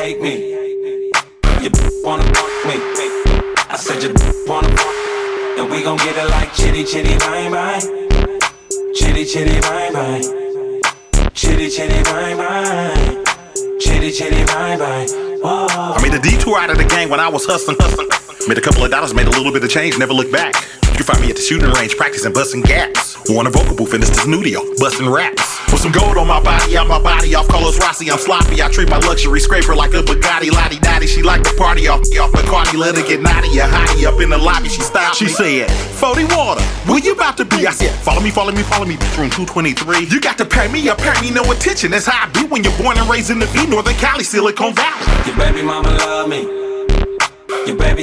hate me. You wanna fuck me. I said you wanna fuck. And we gon' get it like chitty chitty bang bang. Chitty chitty bang bang. Chitty chitty bang bang. Chitty chitty bang bang. Whoa. I made a detour out of the gang when I was hustling. Made a couple of dollars, made a little bit of change, never looked back. You can find me at the shooting range, practicing busting gaps. On a vocal booth in the studio, busting raps. With some gold on my body, out my body, off Carlos Rossi, I'm sloppy. I treat my luxury scraper like a Bugatti, lottie dottie. She like to party off Bacardi, let her get naughty. A hottie up in the lobby, she stopped me. She said, 40 water, where you about to be? I said, follow me, follow me, follow me, room 223. You got to pay me no attention. That's how I be when you're born and raised in the V, Northern Cali, Silicon Valley. Your baby mama love me. Your baby